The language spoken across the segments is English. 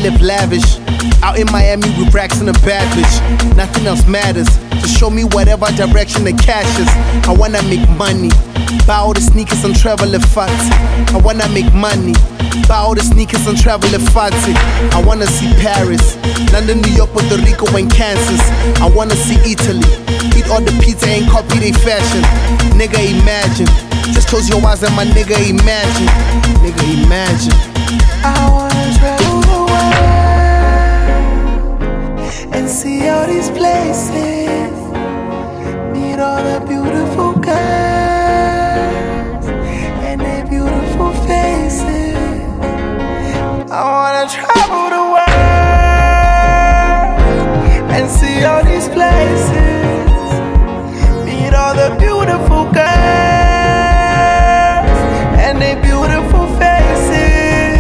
live lavish. Out in Miami with racks and a bad bitch. Nothing else matters. Just show me whatever direction the cash is. I wanna make money. Buy all the sneakers and travel if fancy. I wanna make money. Buy all the sneakers and travel if fancy. I wanna see Paris, London, New York, Puerto Rico, and Kansas. I wanna see Italy. Eat all the pizza and copy they fashion. Nigga, imagine. Just close your eyes and my nigga, imagine. Nigga, imagine. I wanna travel the world and see all these places. Meet all the beautiful girls and their beautiful faces. I wanna travel the world and see all these places. Meet all the beautiful girls and their beautiful faces.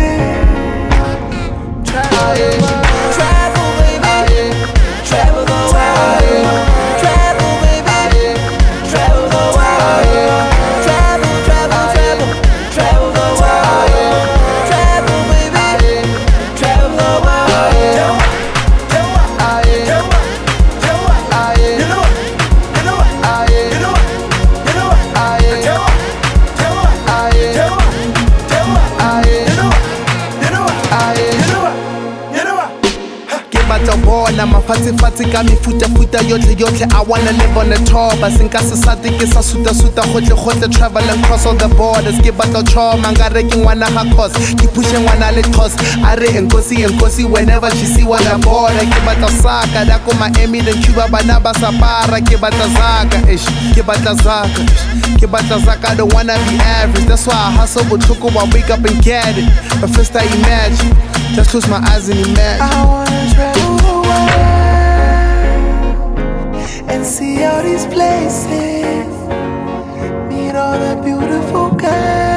Travel the world, travel baby, travel the world, travel baby, travel the world, travel, travel, travel, travel the world, travel baby, travel the world. Bona mafatshe ka mefuta yotlhe I wanna live on the top. I think I sate ke sa suta gotle travel across all the borders. Ke batla trauma ngare ke ngwana ga cause ke pushe ngwana le cause a re enkosi whenever she see what I'm bored. Ke batla saka da ko Miami then Cuba bana ba sapara. Ke batla zaka ke batla zaka I don't wanna be average. That's why I hustle botlhoko I wake up and get it. But first I imagine, just close my eyes and imagine. I wanna travel the world and see all these places. Meet all the beautiful girls